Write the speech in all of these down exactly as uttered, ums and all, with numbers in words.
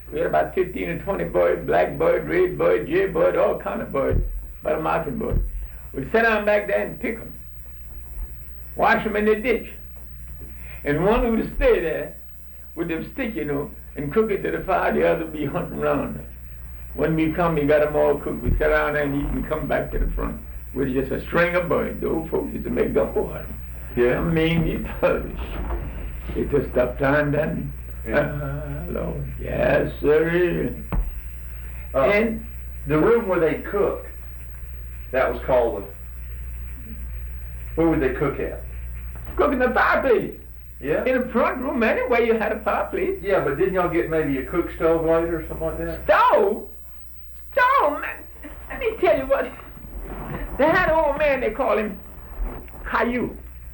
We had about fifteen or twenty birds, blackbird, redbird, jaybird, all kind of birds, but a mockingbird. We'd sit down back there and pick them, wash them in the ditch. And one would stay there with them stick, you know, and cook it to the fire, the other would be hunting around them. When we come, we got them all cooked. We sit down there and eat and come back to the front with just a string of birds. The old folks used to make gumbo out of them. Yeah. I mean, it does. It just tough time, then. Yeah. Uh, Lord. Yes, sir. Uh, and the room where they cook, that was called the, where would they cook at? Cook in the fireplace. Yeah? In the front room, anyway, you had a fireplace. Yeah, but didn't y'all get maybe a cook stove later or something like that? Stove? Stove, man. Let me tell you what. They had an old man, they call him Caillou.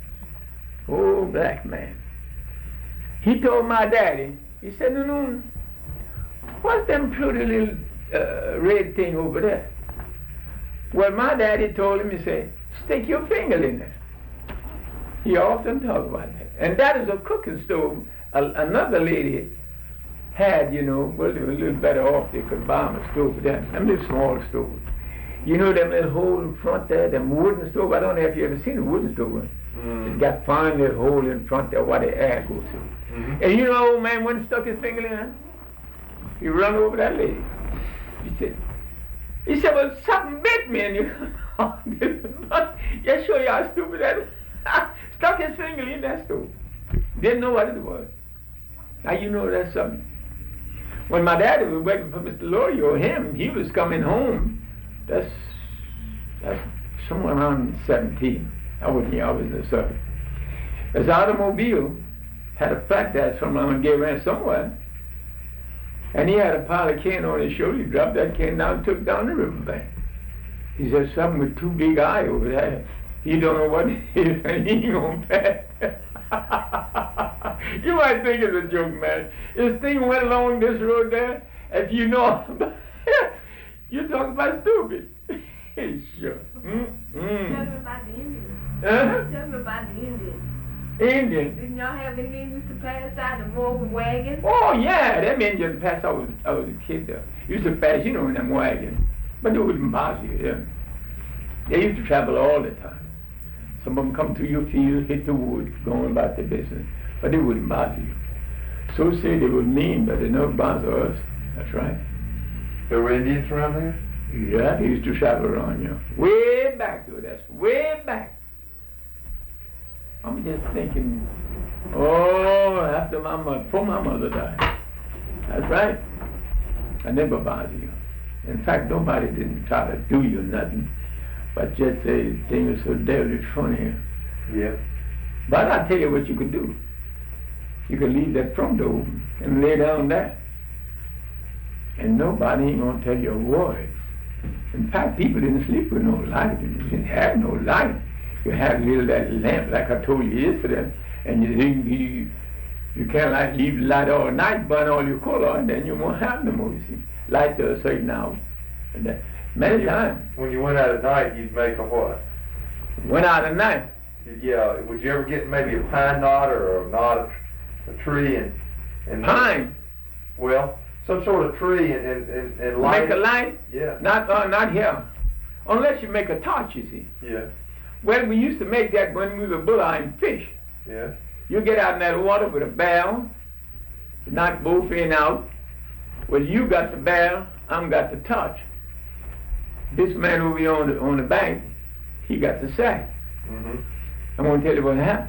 Old black man. He told my daddy, he said, no, no, what's them pretty little uh, red thing over there? Well, my daddy told him, he said, stick your finger in there. He often talked about that. And that is a cooking stove. A, another lady had, you know, well, they were a little better off. They could buy them a stove for that. Them little small stoves. You know them little hole in front there, them wooden stove? I don't know if you ever seen a wooden stove. Mm. It's got fine little hole in front there where the air goes through. Mm-hmm. And you know, old man went and stuck his finger in there. He run over that lady. He said, he said, well, something bit me. And you, yeah, sure, y'all stupid. That stuck his finger in that stove. Didn't know what it was. Now you know that's something. When my daddy was waiting for Mister Laurie or him, he was coming home. That's that's somewhere around seventeen. I wasn't here, I was in the service. His automobile had a flat tire somewhere and gave ran somewhere. And he had a pile of cane on his shoulder. He dropped that cane down and took down the riverbank. He said, something with two big eyes over there. He don't know what it is, and he ain't gonna pass. You might think it's a joke, man. This thing went along this road there. If you know about it, you talk about stupid. Sure. Mm, mm. Tell me about the Indians. Huh? Tell me about the Indians. Indians? Didn't y'all have Indians used to pass out the more with wagons? Oh, yeah. Them Indians passed. I was, I was a kid there. Used to pass, you know, in them wagons. But they wouldn't bother you, yeah. They used to travel all the time. Some of them come through your field, hit the woods, going about their business. But they wouldn't bother you. So say they were mean, but they never bother us. That's right. There were Indians around there? Yeah, they used to travel around you. Way back, though. That's way back. I'm just thinking, oh, after my mother, before my mother died. That's right. I never bother you. In fact, nobody didn't try to do you nothing, but just say things so devilish funny. Yeah. But I'll tell you what you could do. You could leave that front door open and lay down there. And nobody ain't gonna tell you a word. In fact, people didn't sleep with no light. You didn't have no light. You had a little that lamp, like I told you yesterday, and you didn't, you, you can't like leave the light all night, burn all your coal on, and then you won't have no more, you see. Light to a certain hour. And that, many times. When you went out at night, you'd make a what? Went out at night. Yeah, would you ever get maybe a pine knot or a knot of a tree and... and pine? Well, some sort of tree and, and, and, and light. Make a light? Yeah. Not, uh, not here. Unless you make a torch, you see. Yeah. Well, we used to make that when we were bulleying fish. Yeah. You get out in that water with a barrel, knock both in out. Well, you got the barrel, I'm got the torch. This man over here on the, on the bank, he got the sack. Mm-hmm. I'm going to tell you what happened.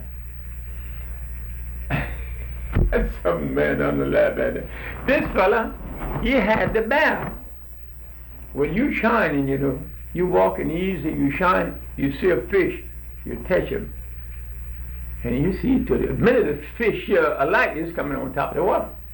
That's something, man, on the laugh at it. This fella, he had the barrel. When you shining, you know, you walking easy, you shine, you see a fish, you touch him. And you see, to the minute the fish, uh, a light is coming on top of the water.